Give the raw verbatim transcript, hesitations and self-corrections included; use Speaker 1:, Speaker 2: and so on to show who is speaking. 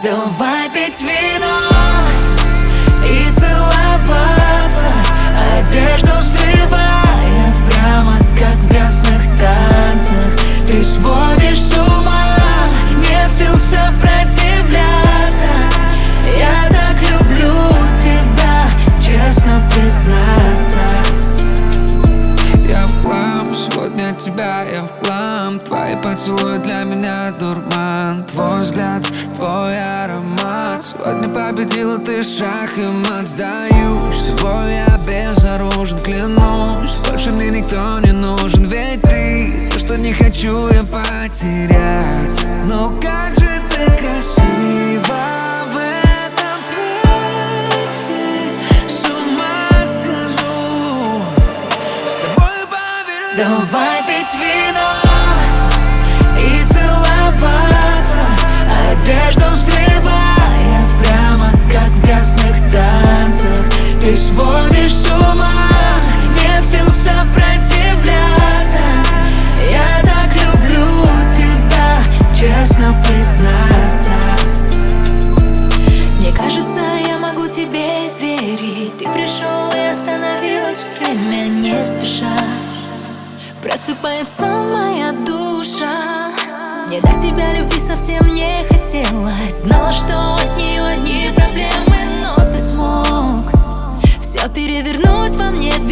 Speaker 1: Давай пить вино и целоваться, одежду срывая прямо как в грязных танцах. Ты сводишь с ума, нет сил сопротивляться. Я так люблю тебя, честно признаться.
Speaker 2: Я в хлам, сегодня от тебя я в хлам. Твои поцелуи для меня дурман. Твой взгляд, твой аромат. Сегодня победила ты шах и мат. Сдаюсь, с тобой я безоружен, клянусь. Больше мне никто не нужен, ведь ты то, что не хочу я потерять. Но как же ты красива в этом платье, с ума схожу. С тобой поверю.
Speaker 1: Давай пить вино и целоваться, одежду срывая прямо как в грязных танцах. Ты сводишь с ума, нет сил сопротивляться. Я так люблю тебя, честно признаться. Мне кажется, я могу тебе верить. Ты пришел и остановилось время не спеша. Просыпается моя душа. Мне до тебя любви совсем не хотелось. Знала, что от нее одни проблемы, но ты смог все перевернуть во мне.